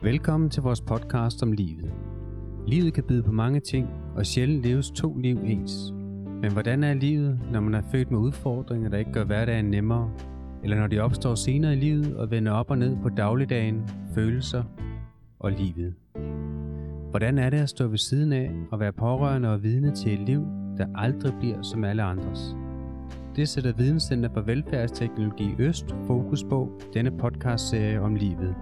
Velkommen til vores podcast om livet. Livet kan byde på mange ting, og sjældent leves 2 liv ens. Men hvordan er livet, når man er født med udfordringer, der ikke gør hverdagen nemmere, eller når de opstår senere i livet og vender op og ned på dagligdagen, følelser og livet? Hvordan er det at stå ved siden af og være pårørende og vidne til et liv, der aldrig bliver som alle andres? Det sætter Videnscenter for Velfærdsteknologi Øst fokus på denne podcastserie om livet.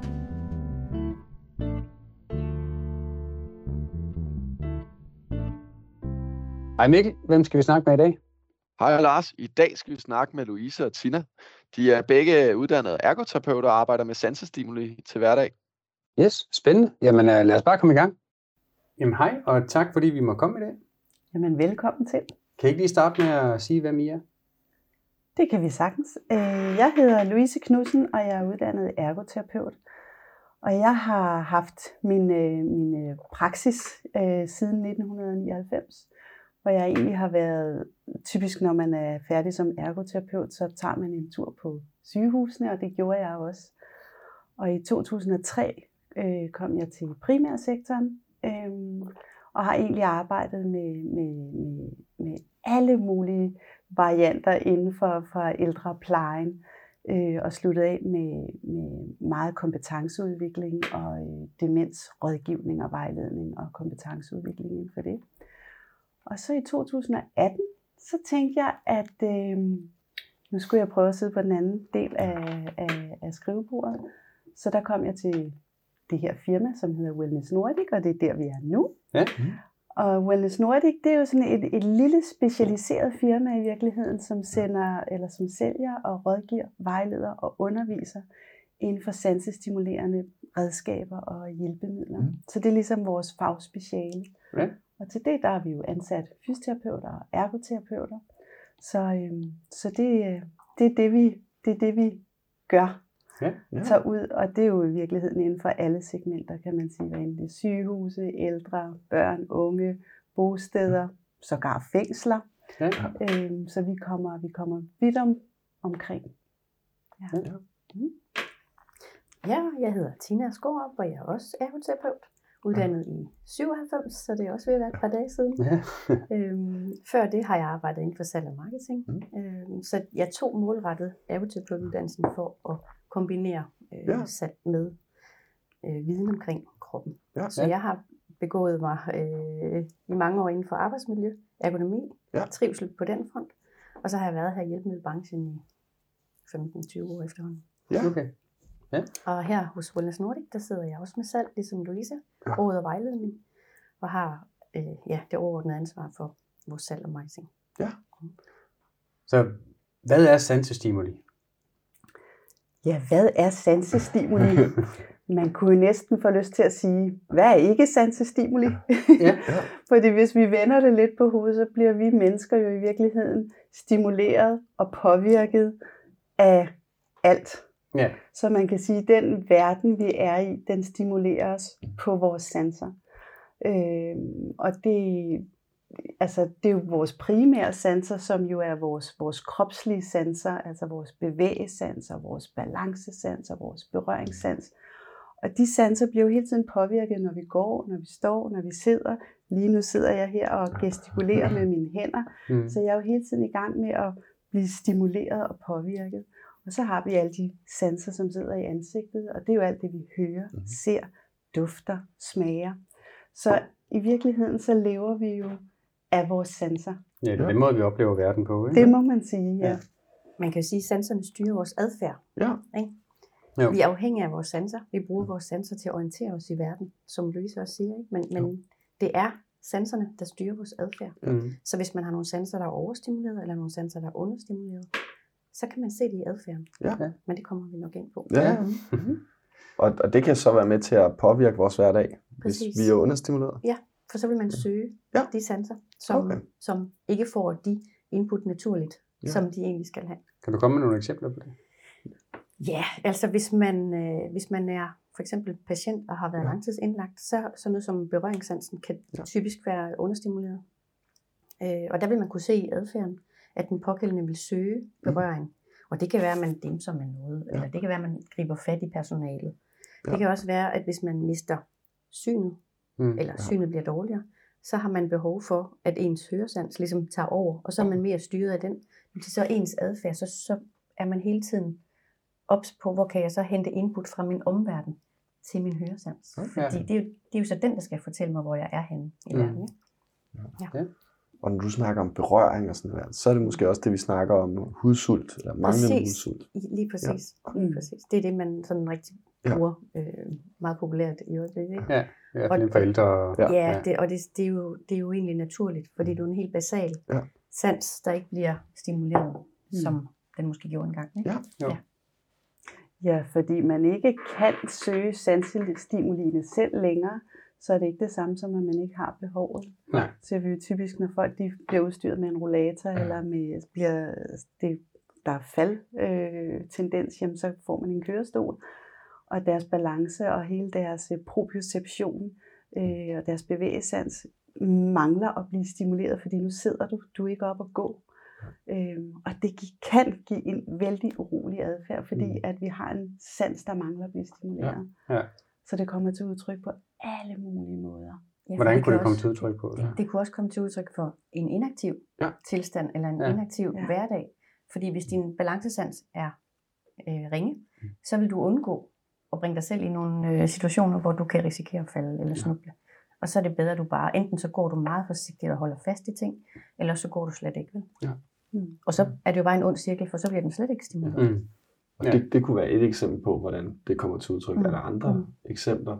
Hej Mikkel, hvem skal vi snakke med i dag? Hej Lars, i dag skal vi snakke med Louise og Tina. De er begge uddannede ergoterapeuter og arbejder med sansestimuli til hverdag. Yes, spændende. Jamen lad os bare komme i gang. Jamen hej, og tak fordi vi må komme i dag. Jamen velkommen til. Kan I ikke lige starte med at sige, hvem I er? Det kan vi sagtens. Jeg hedder Louise Knudsen, og jeg er uddannet ergoterapeut. Og jeg har haft min praksis siden 1999, hvor jeg egentlig har været, typisk når man er færdig som ergoterapeut, så tager man en tur på sygehusene, og det gjorde jeg også. Og i 2003 kom jeg til primærsektoren, og har egentlig arbejdet med alle mulige varianter inden for ældreplejen, og sluttet af med meget kompetenceudvikling og demensrådgivning og vejledning og kompetenceudvikling inden for det. Og så i 2018, så tænkte jeg, at nu skulle jeg prøve at sidde på den anden del af skrivebordet. Så der kom jeg til det her firma, som hedder Wellness Nordic, og det er der, vi er nu. Ja. Og Wellness Nordic, det er jo sådan et lille specialiseret firma i virkeligheden, som sælger og rådgiver, vejleder og underviser inden for sansestimulerende redskaber og hjælpemidler. Så det er ligesom vores fagspeciale. Ja. Og til det, der har vi jo ansat fysioterapeuter og ergoterapeuter. Så det er det, vi gør. Ja. Tager ud, og det er jo i virkeligheden inden for alle segmenter, kan man sige, hvad enten det er sygehuse, ældre, børn, unge, bosteder, sågar fængsler. Ja. Så vi kommer vidt omkring. Ja. Ja, jeg hedder Tina Skorup, og jeg er også ergoterapeut, uddannet i 97, så det er også ved at være et par dage siden. Ja. Før det har jeg arbejdet inden for salg og marketing, så jeg tog målrettet ergoterapeutuddannelsen for at kombinere salg med viden omkring kroppen. Ja. Så jeg har begået mig i mange år inden for arbejdsmiljø, ergonomi, trivsel på den front, og så har jeg været her i hjælpemiddelbranchen i 15-20 år efterhånden. Ja. Okay. Ja. Og her hos Wellness Nordic, der sidder jeg også med salg, ligesom Louise, råd og vejledning, og har det overordnede ansvar for vores salg og marketing. Ja. Så hvad er sansestimuli? Ja, hvad er sansestimuli? Man kunne næsten få lyst til at sige, hvad er ikke sansestimuli? Ja. Fordi hvis vi vender det lidt på hovedet, så bliver vi mennesker jo i virkeligheden stimuleret og påvirket af alt. Ja. Så man kan sige, at den verden, vi er i, den stimulerer os på vores sanser. Og det er jo vores primære sanser, som jo er vores kropslige sanser, altså vores bevægesanser, vores balancesanser, vores berøringssans. Og de sanser bliver jo hele tiden påvirket, når vi går, når vi står, når vi sidder. Lige nu sidder jeg her og gestikulerer med mine hænder, så jeg er jo hele tiden i gang med at blive stimuleret og påvirket. Og så har vi alle de sanser, som sidder i ansigtet, og det er jo alt det, vi hører, ser, dufter, smager. Så i virkeligheden, så lever vi jo af vores sanser. Ja, det er den måde, vi oplever verden på, ikke? Det må man sige, ja. Man kan jo sige, at sanserne styrer vores adfærd. Ja. Ikke? Jo. Vi er afhængige af vores sanser. Vi bruger vores sanser til at orientere os i verden, som Louise også siger. Ikke? Men det er sanserne, der styrer vores adfærd. Så hvis man har nogle sanser, der er overstimuleret, eller nogle sanser, der er understimuleret, så kan man se det i adfærden. Ja. Men det kommer vi nok ind på. Ja. Og det kan så være med til at påvirke vores hverdag, hvis vi er understimuleret. Ja, for så vil man søge de sanser, som ikke får de input naturligt, som de egentlig skal have. Kan du komme med nogle eksempler på det? Ja, altså hvis man er for eksempel patient og har været langtidsindlagt, så noget som berøringssansen kan typisk være understimuleret. Og der vil man kunne se i adfærden, at den pågældende vil søge berøring. Og det kan være, at man dimser med noget, eller det kan være, at man griber fat i personalet. Det kan også være, at hvis man mister synet, eller synet bliver dårligere, så har man behov for, at ens høresans ligesom tager over, og så er man mere styret af den. Så ens adfærd, så er man hele tiden ops på, hvor kan jeg så hente input fra min omverden til min høresans. Fordi det er jo så den, der skal fortælle mig, hvor jeg er henne i verden. Ja. Og når du snakker om berøring og sådan noget, så er det måske også det, vi snakker om hudsult, eller manglende hudsult. Lige præcis. Lige præcis. Det er det, man sådan rigtig bruger meget populært i øjeblikket. Ikke? Ja, i hvert fald for ældre. Det er jo egentlig naturligt, fordi det er jo en helt basal sans, der ikke bliver stimuleret, som den måske gjorde engang. Ikke? Ja, fordi man ikke kan søge sansestimulierne selv længere, så er det ikke det samme som, at man ikke har behovet. Nej. Så vi jo typisk, når folk de bliver udstyret med en rollator, eller med, der er faldtendens, så får man en kørestol. Og deres balance og hele deres proprioception og deres bevægelsesans mangler at blive stimuleret, fordi nu sidder du er ikke op at gå. Og det kan give en vældig urolig adfærd, fordi at vi har en sans, der mangler at blive stimuleret. Ja. Så det kommer til udtryk på alle mulige måder. Ja, hvordan kunne det komme til udtryk på? Det kunne også komme til udtryk for en inaktiv tilstand, eller en inaktiv hverdag. Fordi hvis din balancesans er ringe, så vil du undgå at bringe dig selv i nogle situationer, hvor du kan risikere at falde eller snuble. Og så er det bedre, at du bare, enten så går du meget forsigtigt og holder fast i ting, eller så går du slet ikke. Og så er det jo bare en ond cirkel, for så bliver den slet ikke stimuleret. Og det kunne være et eksempel på, hvordan det kommer til udtryk. Er der andre eksempler?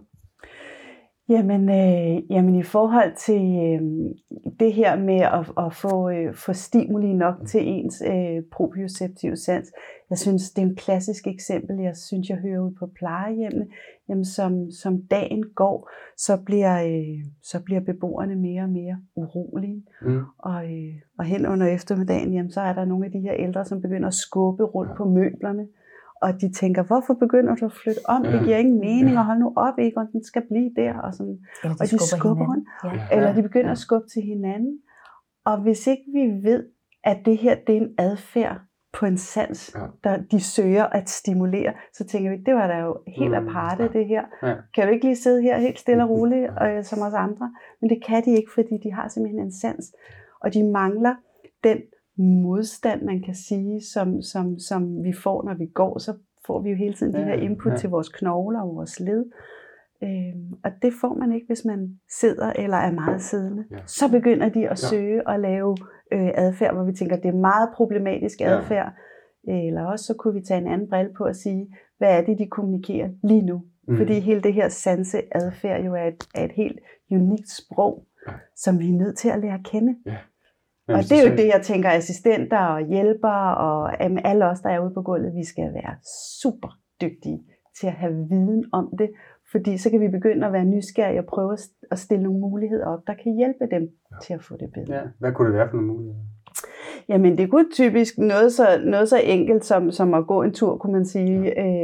Jamen i forhold til det her med at få stimuli nok til ens proprioceptive sans, jeg synes, det er en klassisk eksempel, jeg hører ud på plejehjemmene, jamen som dagen går, så bliver beboerne mere og mere urolige, og hen under eftermiddagen, jamen, så er der nogle af de her ældre, som begynder at skubbe rundt på møblerne, og de tænker, hvorfor begynder du at flytte om? Det giver ingen mening, og hold nu op, ikke? Og den skal blive der. Og, sådan. Og de skubber rundt. Eller de begynder at skubbe til hinanden. Og hvis ikke vi ved, at det her det er en adfærd på en sans, der de søger at stimulere, så tænker vi, det var da jo helt aparte det her. Kan du ikke lige sidde her helt stille og roligt, som os andre? Men det kan de ikke, fordi de har simpelthen en sans. Og de mangler den modstand, man kan sige, som vi får, når vi går, så får vi jo hele tiden de her input til vores knogler og vores led. Og det får man ikke, hvis man sidder eller er meget siddende. Så begynder de at søge og lave adfærd, hvor vi tænker, det er meget problematisk adfærd. Eller også så kunne vi tage en anden brille på og sige, hvad er det, de kommunikerer lige nu? Fordi hele det her sanseadfærd jo er et helt unikt sprog, som vi er nødt til at lære at kende. Og det er jo det, jeg tænker, assistenter og hjælpere og alle os, der er ude på gulvet, vi skal være super dygtige til at have viden om det, fordi så kan vi begynde at være nysgerrige og prøve at stille nogle muligheder op, der kan hjælpe dem til at få det bedre. Ja. Hvad kunne det være for nogle muligheder? Jamen det kunne typisk noget så enkelt som at gå en tur, kunne man sige,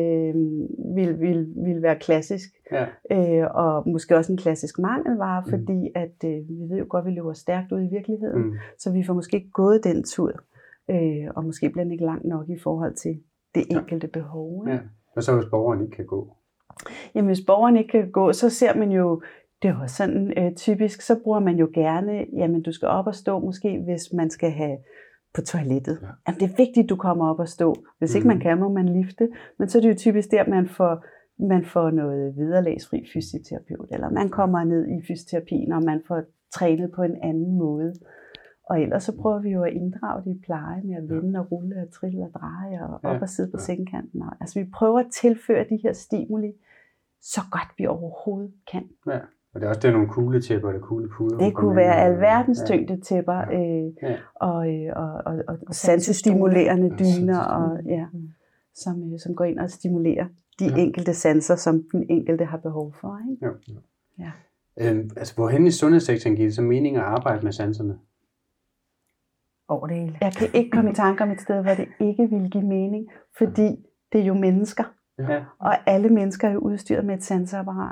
vil være klassisk. Og måske også en klassisk mangelvare, fordi at vi ved jo godt, at vi løber stærkt ud i virkeligheden, så vi får måske ikke gået den tur, og måske bliver den ikke langt nok i forhold til det enkelte behov. Ja. Og så hvis borgeren ikke kan gå? Jamen hvis borgeren ikke kan gå, så ser man jo, det er jo sådan typisk, så bruger man jo gerne, jamen du skal op og stå måske, hvis man skal have på toilettet. Jamen det er vigtigt, at du kommer op og stå. Hvis ikke man kan, må man lifte. Men så er det jo typisk der, man får noget vederlagsfri fysioterapeut, eller man kommer ned i fysioterapien, og man får trænet på en anden måde. Og ellers så prøver vi jo at inddrage det i pleje med at vende og rulle og trille og dreje og op og sidde på sengekanten. Altså vi prøver at tilføre de her stimuli så godt vi overhovedet kan. Ja. Og det er også det nogle kugletæpper eller kuglepuder. Det kunne være alverdens tyngdetæpper og sansestimulerende dyner, og, som går ind og stimulerer de enkelte sanser, som den enkelte har behov for. Ikke? Jo. Ja. Altså hvorhen i sundhedssektoren giver det så mening at arbejde med sanserne? Over det hele. Jeg kan ikke komme i tanke om et sted, hvor det ikke vil give mening, fordi det er jo mennesker. Og alle mennesker er jo udstyret med et sanseapparat.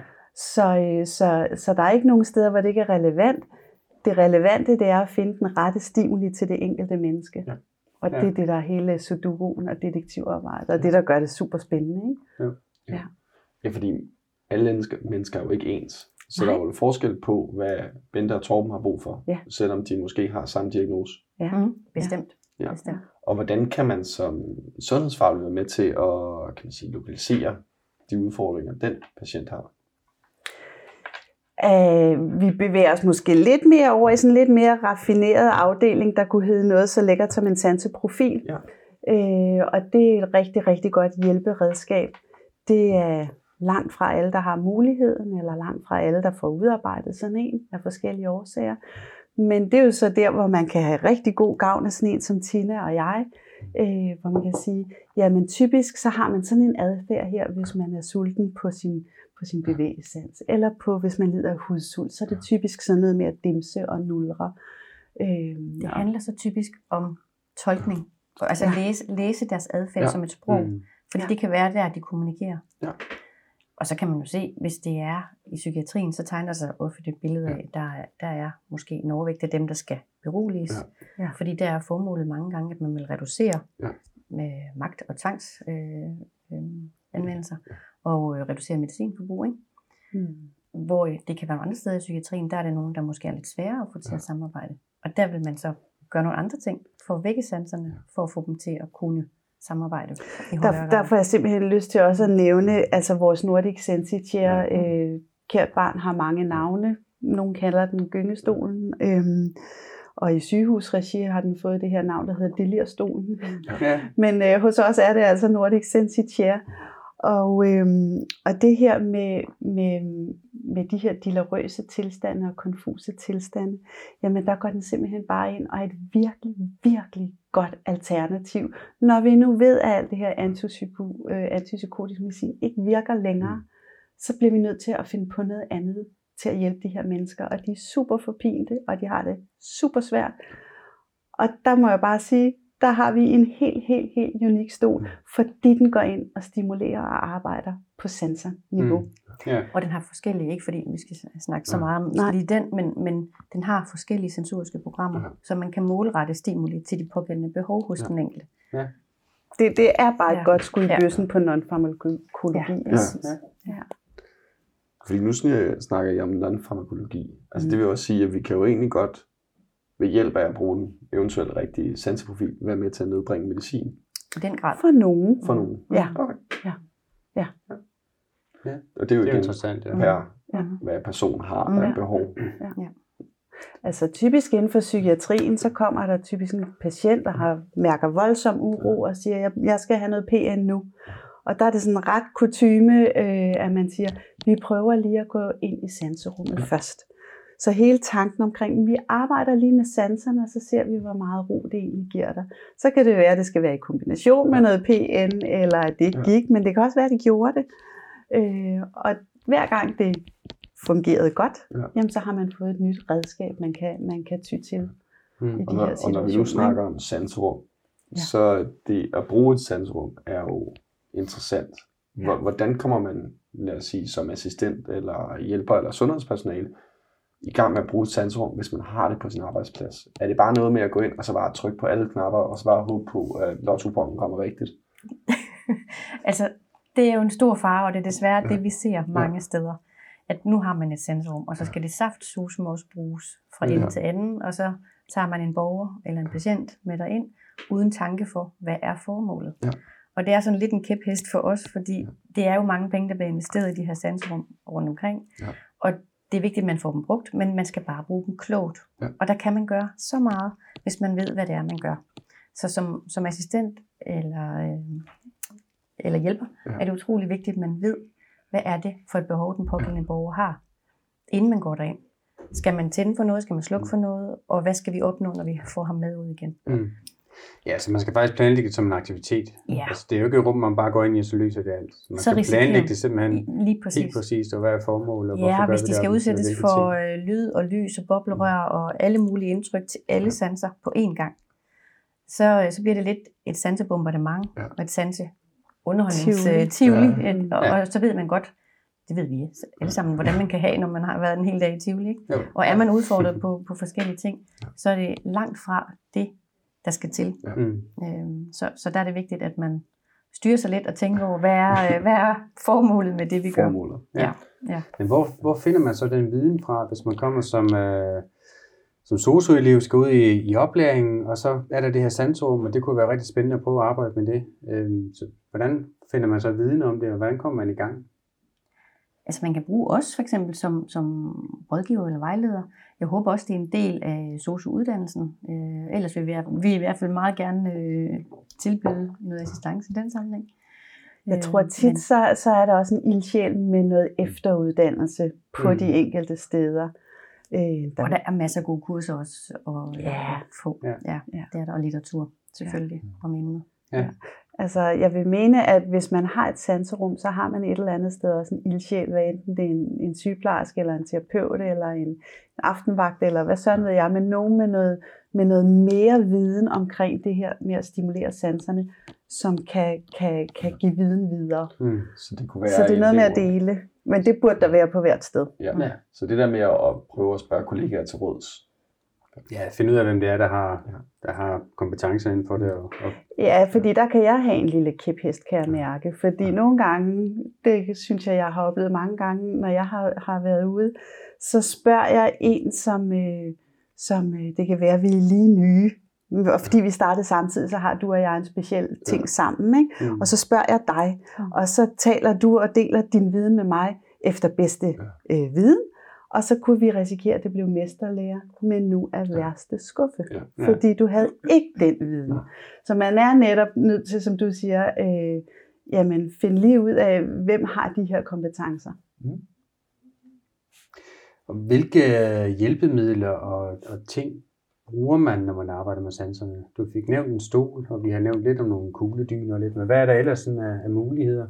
Så der er ikke nogen steder, hvor det ikke er relevant. Det relevante, det er at finde den rette stimuli til det enkelte menneske. Og det er det, der er hele sudoku'en og detektivarbejdet, og det, der gør det super spændende. Ikke? Ja, fordi alle mennesker er jo ikke ens. Så Nej. der er jo forskel på, hvad Bente og Torben har brug for, Ja. selvom de måske har samme diagnose. Ja. Bestemt. Ja. Bestemt. Og hvordan kan man som sundhedsfaglig være med til at, kan man sige, lokalisere de udfordringer, den patient har? Vi bevæger os måske lidt mere over i sådan en lidt mere raffineret afdeling, der kunne hedde noget så lækkert som en sanseprofil. Ja. Og det er et rigtig, rigtig godt hjælperedskab. Det er langt fra alle, der har muligheden, eller langt fra alle, der får udarbejdet sådan en af forskellige årsager. Men det er jo så der, hvor man kan have rigtig god gavn af sådan en som Tina og jeg, hvor man kan sige, jamen typisk så har man sådan en adfærd her, hvis man er sulten på sin bevægelsessans, eller hvis man lider af hudsult, så er det typisk sådan noget med at dimse og nulre. Det handler så typisk om tolkning, altså læse deres adfærd som et sprog, fordi det kan være der, de kommunikerer. Ja. Og så kan man jo se, hvis det er i psykiatrien, så tegner sig ofte det billede af, der er måske en overvægt af dem, der skal beroliges. Ja. Fordi der er formålet mange gange, at man vil reducere med magt- og tvangsanvendelser, og reducere medicinforbrug. Ikke? Hvor det kan være andre steder i psykiatrien, der er det nogen, der måske er lidt sværere at få til at samarbejde. Og der vil man så gøre nogle andre ting, for at vække sanserne, for at få dem til at kunne samarbejde. Der får jeg simpelthen lyst til også at nævne, altså vores Nordic Sensi Chair, kært barn har mange navne. Nogle kalder den gyngestolen, og i sygehusregi har den fået det her navn, der hedder delirstolen. Ja. Men hos os er det altså Nordic Sensi Chair. Og det her med de her dilarøse tilstande og konfuse tilstande, jamen der går den simpelthen bare ind og er et virkelig, virkelig godt alternativ. Når vi nu ved, at alt det her antipsykotisk medicin ikke virker længere, så bliver vi nødt til at finde på noget andet til at hjælpe de her mennesker. Og de er super forpinte, og de har det super svært. Og der må jeg bare sige, der har vi en helt unik stol, fordi den går ind og stimulerer og arbejder på sensorniveau. Yeah. Og den har forskellige, ikke fordi vi skal snakke så meget om lige den, men den har forskellige sensoriske programmer, så man kan målrette stimuli til de pågældende behov hos den enkelte. Ja. Det er bare et godt skud i bøssen på non-farmakologi. Ja. Fordi nu snakker jeg om non-farmakologi. Altså det vil også sige, at vi kan jo egentlig godt ved hjælp af at bruge den eventuelt rigtige sanseprofil være med til at nedbringe medicin. I den grad. For nogen. Ja. Okay. Ja. Og det er jo igen interessant, hvad personen har af behov. Ja. Altså typisk inden for psykiatrien, så kommer der typisk en patient, der mærker voldsom uro og siger, jeg skal have noget PN nu. Og der er det sådan ret kutyme, at man siger, vi prøver lige at gå ind i sanserummet først. Så hele tanken omkring, vi arbejder lige med sanserne, og så ser vi, hvor meget ro det egentlig giver dig. Så kan det være, at det skal være i kombination med noget PN, eller at det ikke gik, men det kan også være, at det gjorde det. Og hver gang det fungerede godt, jamen, så har man fået et nyt redskab, man kan ty til i de her situationer. Og når vi nu snakker om sanserum, så det at bruge et sanserum er jo interessant. Hvordan kommer man, lad os sige, som assistent, eller hjælper, eller sundhedspersonale, i gang med at bruge et sanserum, hvis man har det på sin arbejdsplads? Er det bare noget med at gå ind og så bare trykke på alle knapper, og så bare håbe på, at lottokuponen kommer rigtigt? Altså, det er jo en stor fare, og det er desværre det, vi ser mange steder. At nu har man et sanserum, og så skal det saftsusme også bruges fra ende til anden, og så tager man en borger eller en patient med derind, uden tanke for, hvad er formålet. Ja. Og det er sådan lidt en kæphest for os, fordi det er jo mange penge, der bliver investeret i de her sanserum rundt omkring. Ja. Og det er vigtigt, at man får dem brugt, men man skal bare bruge dem klogt. Ja. Og der kan man gøre så meget, hvis man ved, hvad det er, man gør. Så som assistent eller hjælper, er det utrolig vigtigt, at man ved, hvad er det for et behov, den pågældende borger har, inden man går derind. Skal man tænde for noget? Skal man slukke for noget? Og hvad skal vi opnå, når vi får ham med ud igen? Ja, så man skal faktisk planlægge det som en aktivitet. Ja. Altså, det er jo ikke et rum, man bare går ind i, og så løser det alt. Så man skal planlægge det simpelthen helt præcist, og hvad er formålet, og hvorfor hvis de skal udsættes for lyd og lys og boblerør og alle mulige indtryk til alle sanser på én gang, så bliver det lidt et sansebombardement og et sanseunderholdningstivoli. Og så ved man godt, det ved vi alle sammen, hvordan man kan have, når man har været en hel dag i tivoli. Ikke? Og er man udfordret på forskellige ting, så er det langt fra det, der skal til. Så der er det vigtigt, at man styre sig lidt og tænke over, hvad er formålet med det, vi gør. Formålet. Ja. Men hvor finder man så den viden fra, hvis man kommer som sosu-elev, skal ud i oplæringen, og så er der det her sanserum, og det kunne være rigtig spændende at prøve at arbejde med det. Så hvordan finder man så viden om det, og hvordan kommer man i gang? Altså man kan bruge os for eksempel som rådgiver eller vejleder. Jeg håber også, det er en del af sosu-uddannelsen. Ellers vil vi i hvert fald meget gerne tilbyde noget assistance i den sammenhæng. Jeg tror tit, så er der også en ildsjæl med noget efteruddannelse på de enkelte steder. Og der er masser af gode kurser også at få. Ja. Det er der, og litteratur selvfølgelig om emnet. Ja. Altså, jeg vil mene, at hvis man har et sanserum, så har man et eller andet sted også en ildsjæl, hvad enten det er en sygeplejerske, eller en terapeut, eller en aftenvagt, eller hvad sådan ved jeg, men nogen med noget mere viden omkring det her med at stimulere sanserne, som kan give viden videre. Så det kunne være så det er noget med at dele, men det burde der være på hvert sted. Ja. Så det der med at prøve at spørge kollegaer til råds. Ja, finde ud af, hvem det er, der har kompetencer inden for det. Ja, fordi der kan jeg have en lille kæphest, kan jeg mærke. Fordi nogle gange, det synes jeg har oplevet mange gange, når jeg har været ude, så spørger jeg en, som det kan være, vi er lige nye. Og fordi vi startede samtidig, så har du og jeg en speciel ting sammen. Ikke? Og så spørger jeg dig, og så taler du og deler din viden med mig efter bedste viden. Og så kunne vi risikere, at det blev mesterlærer, men nu er værste skuffe. Fordi du havde ikke den viden. Så man er netop nødt til, som du siger, finde lige ud af, hvem har de her kompetencer. Og hvilke hjælpemidler og ting bruger man, når man arbejder med sanserne? Du fik nævnt en stol, og vi har nævnt lidt om nogle kugledyner og lidt, men hvad er der ellers sådan af muligheder?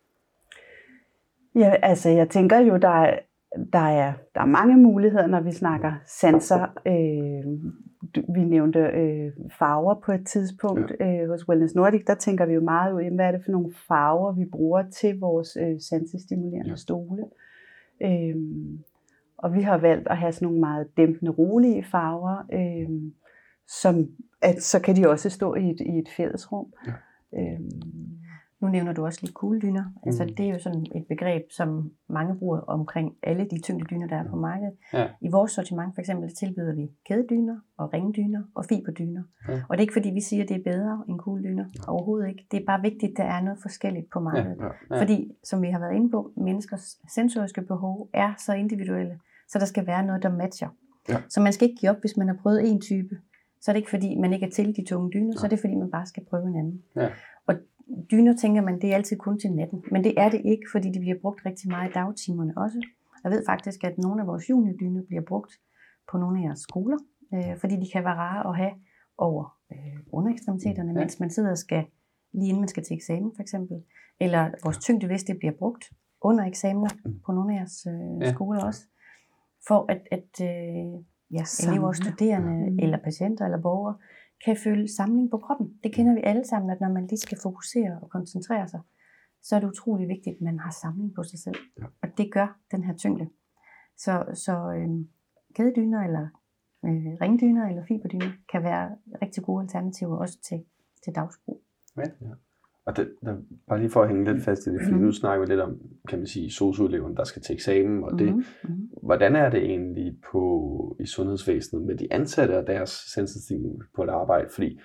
Ja, altså jeg tænker jo, der er mange muligheder, når vi snakker sanser. Vi nævnte farver på et tidspunkt hos Wellness Nordic. Der tænker vi jo meget ud i, hvad er det for nogle farver, vi bruger til vores sansestimulerende stole. Og vi har valgt at have sådan nogle meget dæmpende, rolige farver, så kan de også stå i et fællesrum. Nu nævner du også lige kugledyner. Altså det er jo sådan et begreb, som mange bruger omkring alle de tyngdedyner, der er på markedet. I vores sortiment for eksempel tilbyder vi kædedyner og ringdyner og fiberdyner. Og det er ikke fordi vi siger, at det er bedre end kugledyner. Overhovedet ikke. Det er bare vigtigt, at der er noget forskelligt på markedet. Fordi, som vi har været inde på, menneskers sensoriske behov er så individuelle, så der skal være noget, der matcher. Så man skal ikke give op, hvis man har prøvet en type. Så er det ikke fordi, man ikke er til de tunge dyner, så er det fordi, man bare skal prøve en anden. Og dyner, tænker man, det er altid kun til natten. Men det er det ikke, fordi de bliver brugt rigtig meget i dagtimerne også. Jeg ved faktisk, at nogle af vores juniordyner bliver brugt på nogle af jeres skoler, fordi de kan være rare at have over underekstremiteterne, mens man sidder og skal, lige inden man skal til eksamen for eksempel. Eller vores tyngdeveste bliver brugt under eksamener på nogle af jeres skoler også. For at elever og studerende, eller patienter eller borgere, kan føle samling på kroppen. Det kender vi alle sammen, at når man lige skal fokusere og koncentrere sig, så er det utrolig vigtigt, at man har samling på sig selv. Og det gør den her tyngde. Så kædedyner eller ringdyner eller fiberdyner kan være rigtig gode alternativer også til dagsbrug. Og bare lige for at hænge lidt fast i det, fordi nu snakker vi lidt om, kan man sige, sosu-eleven, der skal til eksamen, og det. Hvordan er det egentlig i sundhedsvæsenet med de ansatte og deres sensestimuli på et arbejde? Fordi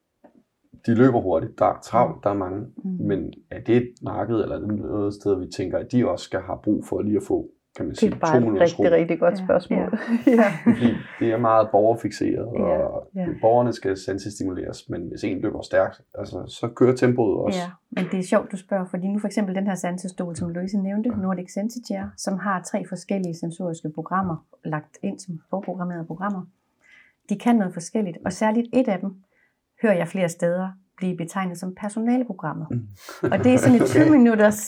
de løber hurtigt, der er travlt, der er mange, men er det et marked, eller er det noget sted, vi tænker, at de også skal have brug for lige at få, kan man sige, 2 minutters ro? Det er bare et rigtig godt spørgsmål. Fordi det er meget borgerfikseret, og borgerne skal sensestimuleres, men hvis en løber stærkt, altså, så kører tempoet også. Ja, men det er sjovt, du spørger, fordi nu for eksempel den her sansestol, som Louise nævnte, Nordic SensiChair, som har 3 forskellige sensoriske programmer, lagt ind som forprogrammerede programmer. De kan noget forskelligt, og særligt et af dem, hører jeg flere steder, blive betegnet som personaleprogrammet. Og det er sådan et 20 minutters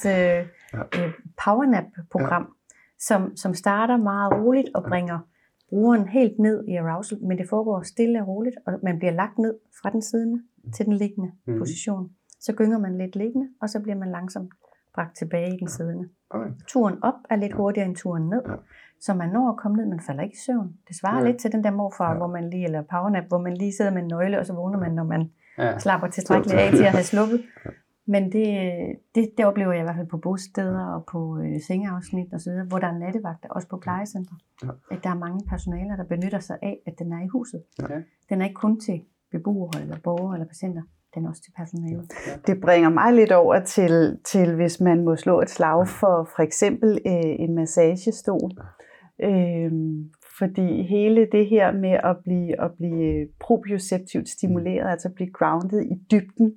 powernap-program, som starter meget roligt og bringer brugeren helt ned i arousal, men det foregår stille og roligt, og man bliver lagt ned fra den siddende til den liggende position. Så gynger man lidt liggende, og så bliver man langsomt bragt tilbage i den siddende. Turen op er lidt hurtigere end turen ned, så man når at komme ned, man falder ikke i søvn. Det svarer lidt til den der morfar, hvor man lige, eller powernap, hvor man lige sidder med en nøgle, og så vågner man, når man slapper tilstrækkeligt af til at have sluppet. Men det oplever jeg i hvert fald på bosteder og på sengeafsnit og så videre, hvor der er nattevagter, også på plejecentre. Ja. At der er mange personaler, der benytter sig af, at den er i huset. Ja. Den er ikke kun til beboere eller borgere eller patienter. Den er også til personale. Ja. Det bringer mig lidt over til hvis man må slå et slag for eksempel en massagestol. Fordi hele det her med at blive proprioceptivt stimuleret, altså blive grounded i dybden,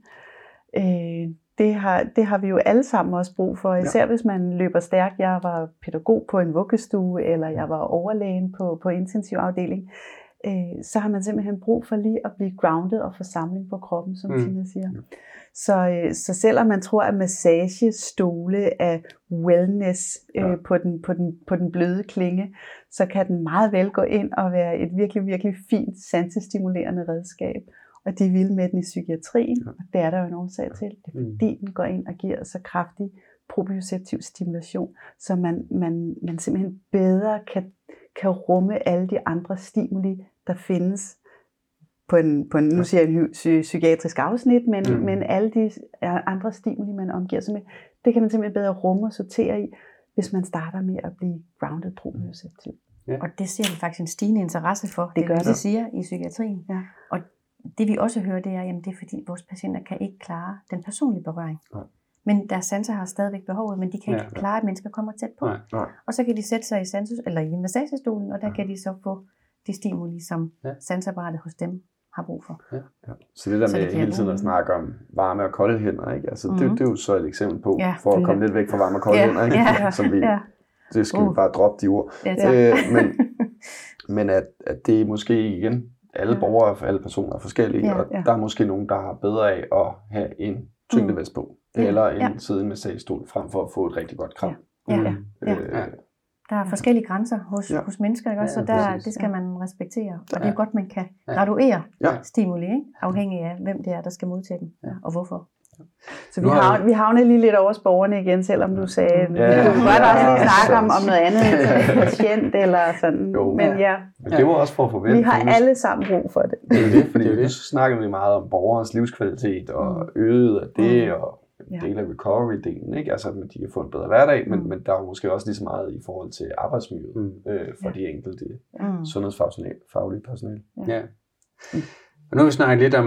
det har vi jo alle sammen også brug for, især hvis man løber stærkt. Jeg var pædagog på en vuggestue, eller jeg var overlægen på intensivafdeling. Så har man simpelthen brug for lige at blive grounded og få samling på kroppen, som Tina siger. Så selvom man tror, at massagestole er wellness på den bløde klinge, så kan den meget vel gå ind og være et virkelig, virkelig fint sansestimulerende redskab. Og de vil med den i psykiatrien, og det er der jo en årsag til. Det er fordi, den går ind og giver så kraftig proprioceptiv stimulation, så man simpelthen bedre kan rumme alle de andre stimuli, der findes på en nu siger jeg en psykiatrisk afsnit, men alle de andre stimuli, man omgiver sig med, det kan man simpelthen bedre rumme og sortere i, hvis man starter med at blive grounded proprioceptiv. Ja. Og det ser vi faktisk en stigende interesse for, det siger i psykiatrien. Ja. Og det vi også hører, det er, jamen det er fordi vores patienter kan ikke klare den personlige berøring. Ja. Men deres sanser har stadigvæk behovet, men de kan ikke klare, at mennesker kommer tæt på. Ja. Og så kan de sætte sig i massagestolen, og der kan de så få de stimuli, som sansapparatet hos dem har brug for. Ja. Ja. Så det der med hele tiden at snakke om varme og kolde hænder, ikke? Altså, det er jo så et eksempel på, for at komme lidt væk fra varme og kolde hænder, ikke? Ja. Som vi, det skal vi bare droppe de ord. Ja, men at det er måske igen, alle borgere og alle personer er forskellige, og der er måske nogen, der har bedre af at have en tyngdevægt på, eller en sidde med sagstol, frem for at få et rigtig godt kram. Der er forskellige grænser hos mennesker, ikke også? Så det skal man respektere. Og det er godt, man kan graduere stimuli, ikke? Afhængig af, hvem det er, der skal modtage dem, og hvorfor. Så vi havner lige lidt over borgerne igen, selvom du sagde, du kunne også lige snakke om noget andet, end patient eller sådan. Jo, men men det var også for at forvente. Vi har alle sammen brug for det. Det er det, fordi det snakker vi meget om borgerens livskvalitet og øget af det, og del af recovery-delen, ikke? Altså, at de kan få en bedre hverdag, men der er måske også lige så meget i forhold til arbejdsmiljøet for de enkelte sundhedsfaglige personale. Ja. Og nu har vi snakket lidt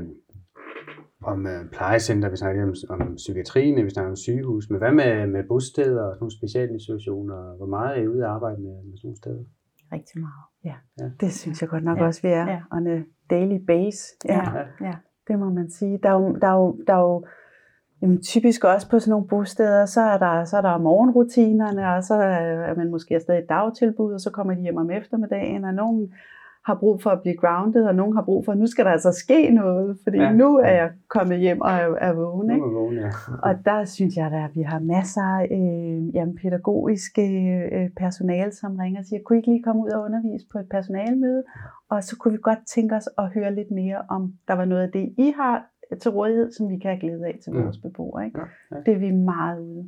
om plejecenter, vi snakker om psykiatrien, vi snakker om sygehus, men hvad med bosteder og sådan nogle specialinstitutioner? Hvor meget er I ude at arbejde med sådan nogle steder? Rigtig meget. Ja. Det synes jeg godt nok også, vi er. On a daily base. Ja. Det må man sige. Der er jo typisk også på sådan nogle bosteder, så er der morgenrutinerne, og så er man måske afsted i et dagtilbud, og så kommer de hjem om eftermiddagen, og nogen har brug for at blive grounded, og nogen har brug for, at nu skal der altså ske noget, fordi nu er jeg kommet hjem og er vågen. Ikke? Og der synes jeg, at vi har masser af pædagogiske personale, som ringer og siger, kunne I ikke lige komme ud og undervise på et personalemøde? Og så kunne vi godt tænke os at høre lidt mere om, der var noget af det, I har til rådighed, som vi kan have glæde af til vores beboere. Ikke? Det er vi meget ude.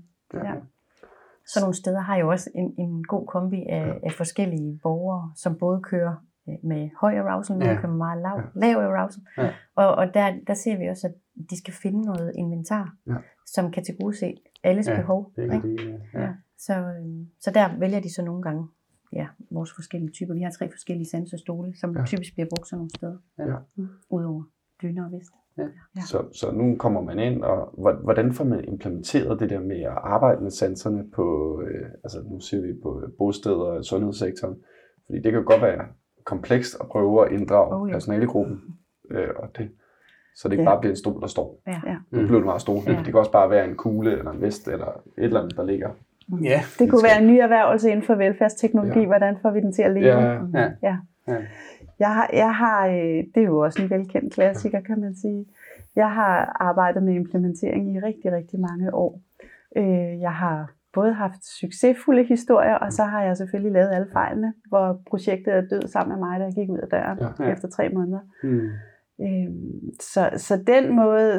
Så nogle steder har jo også en god kombi af forskellige borgere, som både kører med høj arousal, nogle kører med meget lav arousal. Og der ser vi også, at de skal finde noget inventar, som kan tilgodese alles behov. Så der vælger de så nogle gange vores forskellige typer. Vi har 3 forskellige sansestole, som typisk bliver brugt sådan nogle steder. Udover dyner og vest. Så nu kommer man ind, og hvordan får man implementeret det der med at arbejde med sanserne på, altså nu siger vi på bosteder og sundhedssektoren, fordi det kan godt være komplekst at prøve at inddrage personalegruppen, og det, så det ikke bare bliver en stol, der står. Nu bliver det meget stort. Det kan også bare være en kugle eller en vest eller et eller andet, der ligger. Det kunne være en ny erhvervelse inden for velfærdsteknologi. Hvordan får vi den til at leve? Jeg har, det er jo også en velkendt klassiker, kan man sige. Jeg har arbejdet med implementering i rigtig, rigtig mange år. Jeg har både haft succesfulde historier, og så har jeg selvfølgelig lavet alle fejlene, hvor projektet er død sammen med mig, der gik ud af døren efter 3 måneder. Så den måde,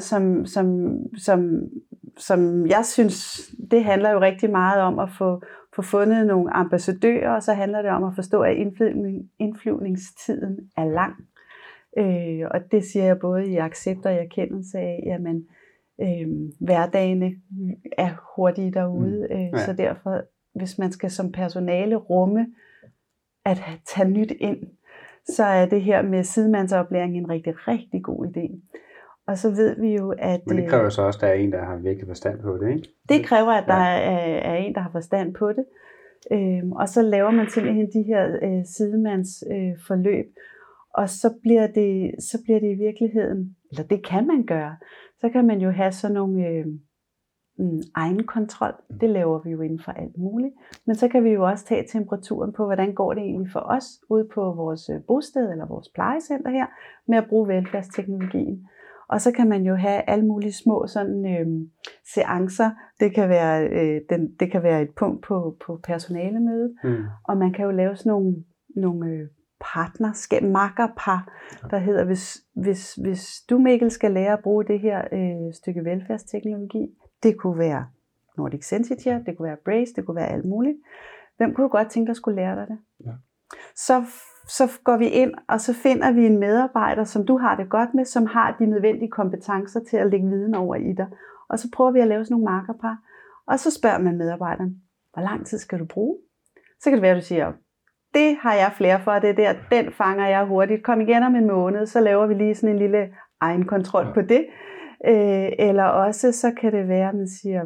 som jeg synes, det handler jo rigtig meget om at få fundet nogle ambassadører, og så handler det om at forstå, at indflyvningstiden er lang. Og det siger jeg både i accept og i erkendelse af, jamen, Hverdagene er hurtige derude. Så derfor, hvis man skal som personale rumme at tage nyt ind, så er det her med sidemandsoplæring en rigtig, rigtig god idé. Og så ved vi jo, at... Men det kræver så også, at der er en, der har virkelig forstand på det, ikke? Det kræver, at der er en, der har forstand på det. Og så laver man simpelthen de her sidemandsforløb. Og så bliver det i virkeligheden, eller det kan man gøre, så kan man jo have sådan nogle egen kontrol. Det laver vi jo inden for alt muligt. Men så kan vi jo også tage temperaturen på, hvordan går det egentlig for os ude på vores bosted eller vores plejecenter her, med at bruge velfærdsteknologien. Og så kan man jo have alle mulige små sådan, seancer. Det kan være et punkt på personalemødet. Og man kan jo lave sådan nogle partnerskab, makkerpar, der hedder, hvis du, Mikkel, skal lære at bruge det her stykke velfærdsteknologi, det kunne være Nordic Sensitive, det kunne være Brace, det kunne være alt muligt. Hvem kunne du godt tænke dig skulle lære dig det? Ja. Så går vi ind, og så finder vi en medarbejder, som du har det godt med, som har de nødvendige kompetencer til at lægge viden over i dig. Og så prøver vi at lave sådan nogle makkerpar. Og så spørger man medarbejderen, hvor lang tid skal du bruge? Så kan det være, at du siger, det har jeg flere for, det der, den fanger jeg hurtigt. Kom igen om en måned, så laver vi lige sådan en lille egenkontrol på det. Eller også, så kan det være, at man siger,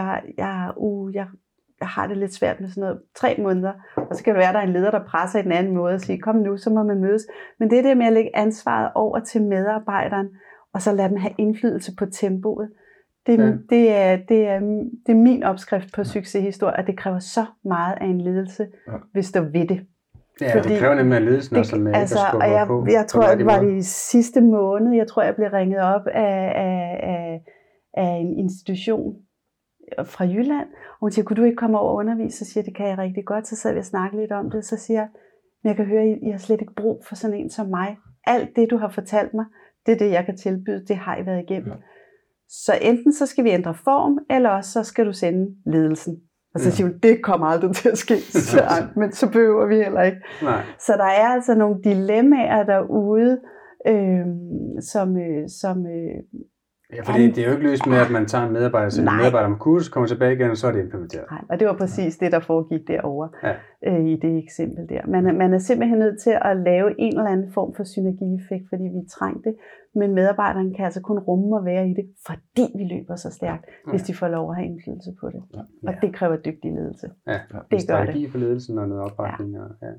jeg har det lidt svært med sådan noget 3 måneder. Og så kan det være, at der er en leder, der presser i den anden måde og siger, kom nu, så må man mødes. Men det er det med at lægge ansvaret over til medarbejderen, og så lade dem have indflydelse på tempoet. Det er min opskrift på succeshistorie, at det kræver så meget af en ledelse, hvis du ved det. Ja, fordi det kræver nemlig af ledelsen også, som altså, og jeg tror, at det var det sidste måned, jeg tror, jeg blev ringet op af en institution fra Jylland, og hun siger, kunne du ikke komme over og undervise? Så siger jeg, det kan jeg rigtig godt. Så sad vi og snakkede lidt om det, så siger jeg, men jeg kan høre, at I har slet ikke brug for sådan en som mig. Alt det, du har fortalt mig, det er det, jeg kan tilbyde, det har I været igennem. Ja. Så enten så skal vi ændre form, eller også så skal du sende ledelsen. Og så siger hun, det kommer aldrig til at ske, men så behøver vi heller ikke. Nej. Så der er altså nogle dilemmaer derude, som ja, fordi det er jo ikke løst med, at man tager en medarbejder, så en medarbejder om kursus, kommer tilbage igen, og så er det implementeret. Nej, og det var præcis det, der foregik derovre i det eksempel der. Man er simpelthen nødt til at lave en eller anden form for synergieffekt, fordi vi trængte det, men medarbejderen kan altså kun rumme og være i det, fordi vi løber så stærkt, hvis de får lov at have indflydelse på det. Ja. Og det kræver dygtig ledelse. Ja, det strategi for ledelsen og noget opbakning.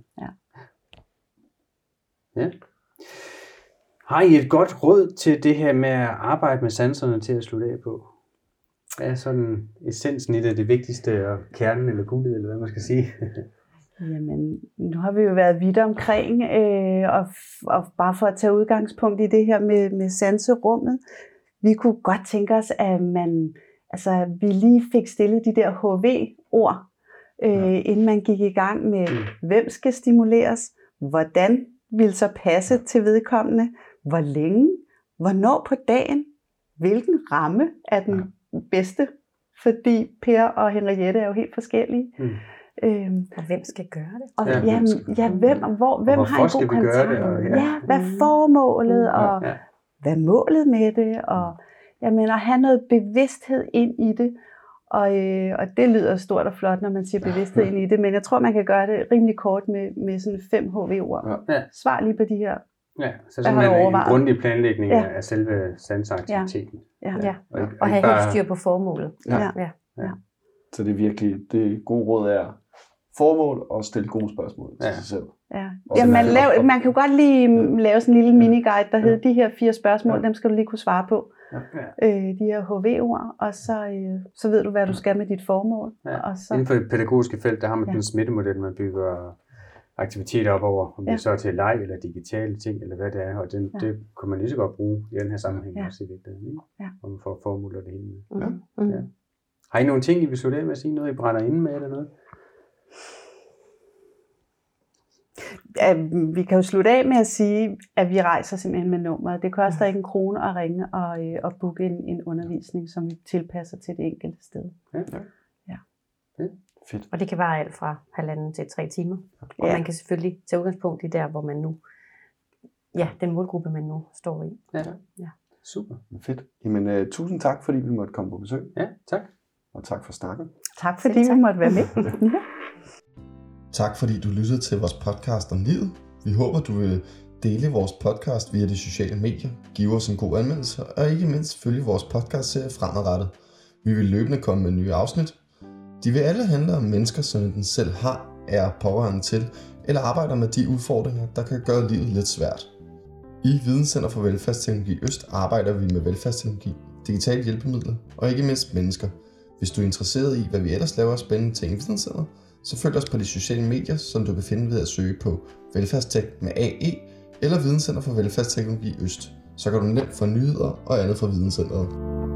Ja. Har I et godt råd til det her med at arbejde med sanserne til at slutte af på? Hvad er sådan essensen i det vigtigste, og kernen eller guldet, eller hvad man skal sige? Jamen, nu har vi jo været vidt omkring, og bare for at tage udgangspunkt i det her med sanserummet, vi kunne godt tænke os, at vi lige fik stillet de der HV-ord, inden man gik i gang med, hvem skal stimuleres, hvordan vil så passe til vedkommende, hvor længe, hvornår på dagen, hvilken ramme er den bedste, fordi Per og Henriette er jo helt forskellige. Og hvem skal gøre det? Og hvem har en god kontakt? Hvad er formålet, og hvad er målet med det? Og at have noget bevidsthed ind i det. Og det lyder stort og flot, når man siger bevidsthed ind i det, men jeg tror, man kan gøre det rimelig kort med sådan 5 HV-ord. Svar lige på de her. Ja, så simpelthen en grundig planlægning af selve sansaktiviteten. Og have helt styr på formålet. Ja. Så det er virkelig, det gode råd er formål og stille gode spørgsmål til sig selv. Ja, man kan jo godt lige lave sådan en lille miniguide, der hedder de her 4 spørgsmål, dem skal du lige kunne svare på. De her HV-ord, og så ved du, hvad du skal med dit formål. Og så... Inden for det pædagogiske felt, der har man den smittemodel, man bygger aktiviteter op over, om det så er til leg eller digitale ting, eller hvad det er, og det kunne man lige så godt bruge i den her sammenhæng også i virkeligheden, hvor man får formål og det hele med. Har I nogle ting, I vil slutte af med at sige noget, I brænder inde med, eller noget? Vi kan jo slutte af med at sige, at vi rejser simpelthen med nummeret. Det koster ikke 1 krone at ringe og booke en undervisning, som vi tilpasser til det enkelte sted. Fedt. Og det kan være alt fra 1,5 til 3 timer. Og man kan selvfølgelig tage udgangspunkt i der, hvor man nu, den målgruppe, man nu står i. Super. Fedt. Jamen, tusind tak, fordi vi måtte komme på besøg. Ja, tak. Og tak for snakken. Tak fordi vi måtte være med. Ja. Tak fordi du lyttede til vores podcast om livet. Vi håber, du vil dele vores podcast via de sociale medier, give os en god anmeldelse og ikke mindst følge vores podcastserie fremadrettet. Vi vil løbende komme med nye afsnit. De vil alle handle om mennesker, som den selv har, er pårørende til eller arbejder med de udfordringer, der kan gøre livet lidt svært. I Videnscenter for Velfærdsteknologi Øst arbejder vi med velfærdsteknologi, digitale hjælpemidler og ikke mindst mennesker. Hvis du er interesseret i, hvad vi ellers laver af spændende ting i Videnscenter, så følg os på de sociale medier, som du kan finde ved at søge på Velfærdstek med AE eller Videnscenter for Velfærdsteknologi Øst. Så kan du nemt få nyheder og andet fra Videnscenteret.